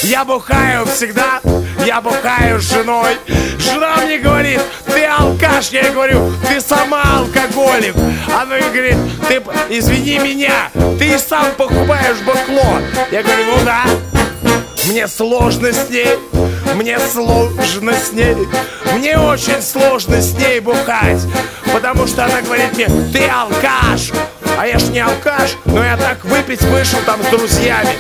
Я бухаю всегда, я бухаю с женой. Жена мне говорит: ты алкаш. Я ей говорю: ты сама алкоголик. Она говорит: ты извини меня, ты и сам покупаешь бухло. Я говорю: ну да. Мне сложно с ней, мне сложно с ней, мне очень сложно с ней бухать, потому что она говорит мне: ты алкаш. А я ж не алкаш, но я так выпить вышел там с друзьями.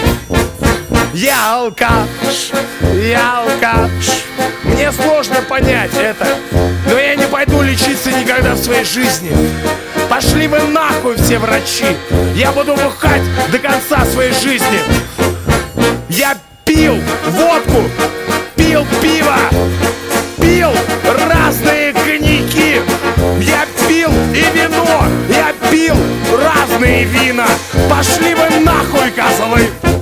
Я алкаш, я алкаш. Мне сложно понять это, но я не пойду лечиться никогда в своей жизни. Пошли вы нахуй все врачи. Я буду бухать до конца своей жизни. Я пил водку, пил пиво, пил разные коньяки. Я пил и вино, я пил разные вина. Пошли вы нахуй, козлы.